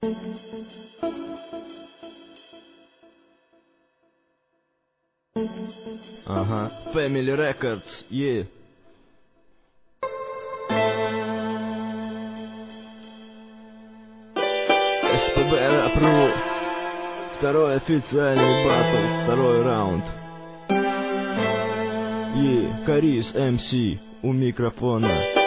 Ага, Family Records, yeah. СПБ Рапру. Второй официальный батл, второй раунд. Карис МС у микрофона.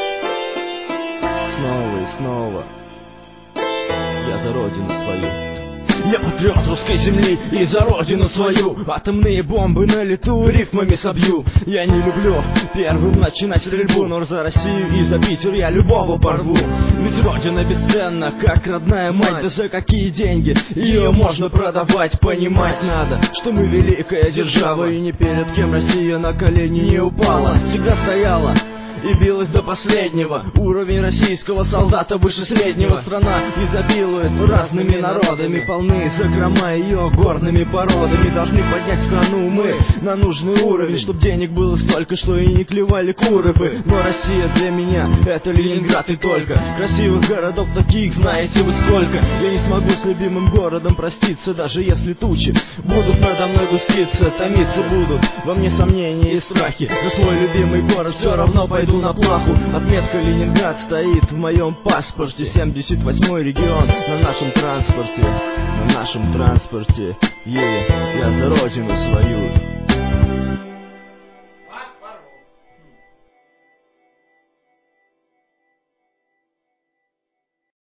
Снова и снова я за родину свою. Я патриот русской земли и за родину свою. Атомные бомбы на лету рифмами собью. Я не люблю первым начинать стрельбу, но за Россию и за Питер я любого порву. Ведь родина бесценна, как родная мать. Да за какие деньги ее можно продавать? Понимать надо, что мы великая держава, и ни перед кем Россия на колени не упала. Всегда стояла и билась до последнего. Уровень российского солдата выше среднего. Страна изобилует разными народами, полны закрома ее горными породами. Должны поднять страну мы на нужный уровень, чтоб денег было столько, что и не клевали куры бы. Но Россия для меня это Ленинград и только. Красивых городов таких знаете вы сколько. Я не смогу с любимым городом проститься, даже если тучи будут надо мной густиться. Томиться будут во мне сомнения и страхи. За свой любимый город все равно пойду на плаху. Отметка Ленинград стоит в моем паспорте. 78-й регион на нашем транспорте. На нашем транспорте. Я за родину свою.